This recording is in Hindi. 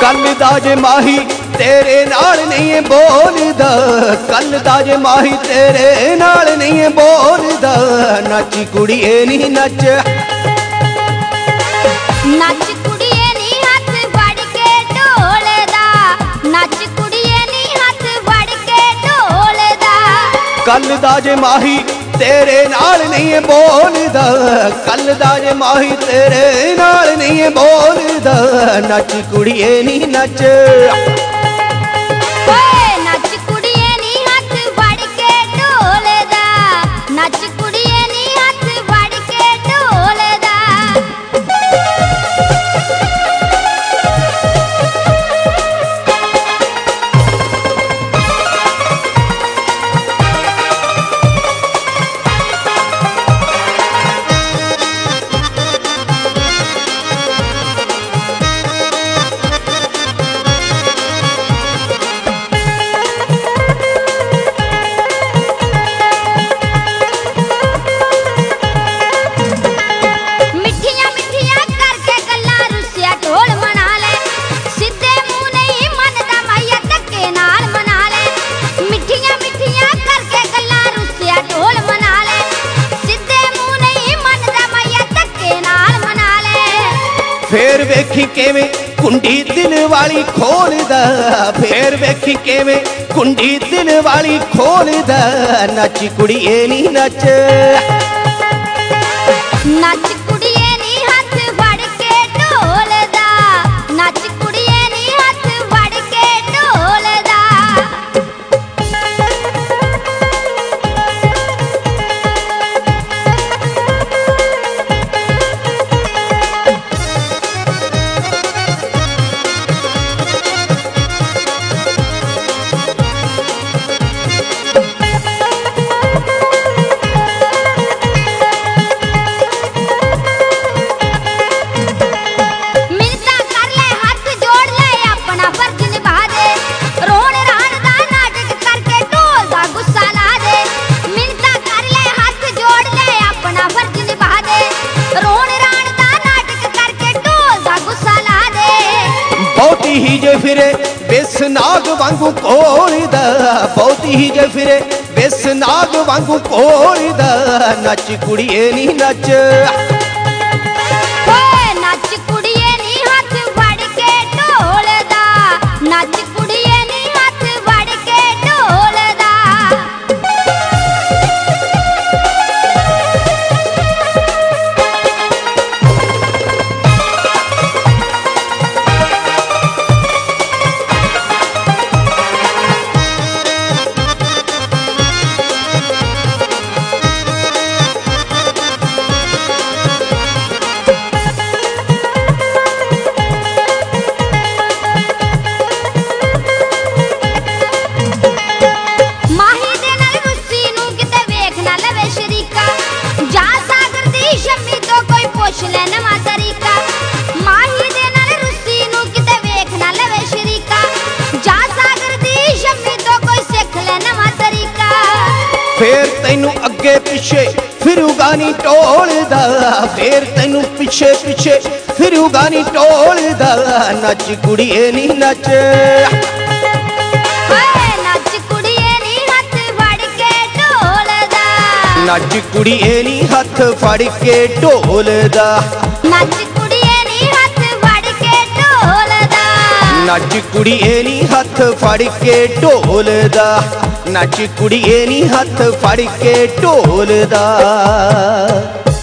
कल दा जे माही तेरे नाल नहीं बोलदा, कल दा जे माही तेरे नाल नहीं बोलदा। नच कुड़िए नी नच, नच कुड़िए नी हथ फड़ के ढोल दा, नच कुड़िए नी हथ फड़ के ढोल दा। कल दा जे माही तेरे नाल नहीं बोलदा, कल दा जे माही तेरे नाल नहीं बोलदा। नच कुड़िए नी नच, नच कुड़िए नी हथ फड़ के ढोल दा, नच कुड़िए नी हथ फड़ के ढोल दा। फेर वेखी किवें कुंडी दिल वाली खोलदा, फेर वेखी किवें कुंडी दिल वाली खोलदा। नच कुड़िए नी नच, नच कुड़िए नी हथ फड़ के ढोल दा, नच कुड़िए नी हथ फड़ के ढोल दा। बहुती ही जे फिरे बेस नाग वांगू कोलदा, बहुती ही जे फिरे बेस नाग वांगू कोलदा। नच कुड़िए नी नच, नच कुड़िए नी हथ फड़ के ढोल दा, नच कुड़िए नी हथ फड़ के ढोल दा। फेर तैनू अगे पिछे फिरूगा नी टोलदा, फेर तैनू पिछे पिछे फिरूगा नी टोलदा। नच कुड़िए नी नच, नच कुड़िए नी हथ फड़ के ढोल दा, नच कुड़िए नी हथ फड़ के ढोलदा। नच कुड़िए नी हथ फड़ के ढोलदा, नच कुड़िए नी हथ फड़ के ढोलदा। नच कुड़िए नी हथ फड़ के ढोलदा।